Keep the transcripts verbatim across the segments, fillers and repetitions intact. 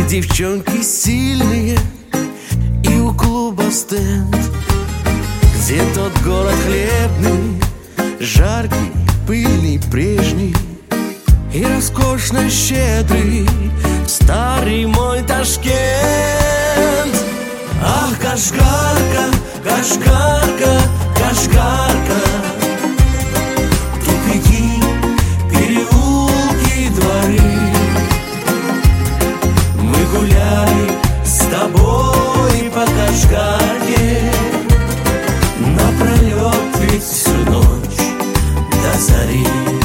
девчонки сильные, и у клуба стенд, где тот город хлебный, жаркий, пыльный, прежний и роскошно щедрый старый мой Ташкент. Ах, Кашгарка, Кашгарка, Кашгарка, тупики, переулки, дворы. Мы гуляли с тобой по Кашгарке напролет ведь всю ночь до зари.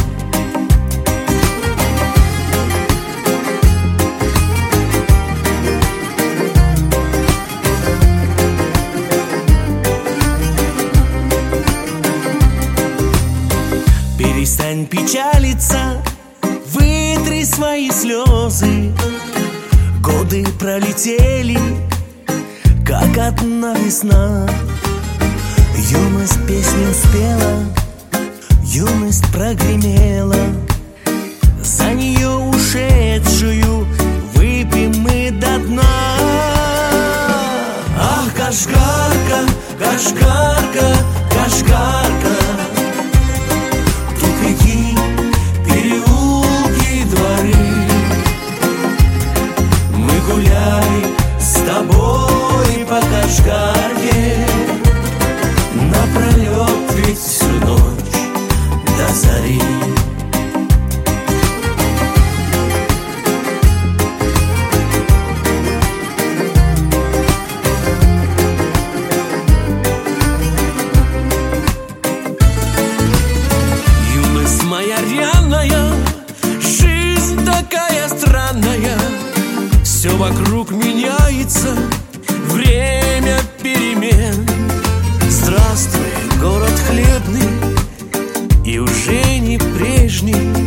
Перестань печалиться, вытри свои слезы. Годы пролетели, как одна весна. Юность песню спела, юность прогремела. За нее ушедшую выпьем мы до дна. Ах, Кашгарка, Кашгарка, Кашгарка, тупики, переулки, дворы. Мы гуляли с тобой по Кашгарке напролет ведь всю ночь до зари. Юность моя рьяная, жизнь такая странная. Все вокруг меняется, время перемен. Здравствуй, город хлебный, и уже не прежний.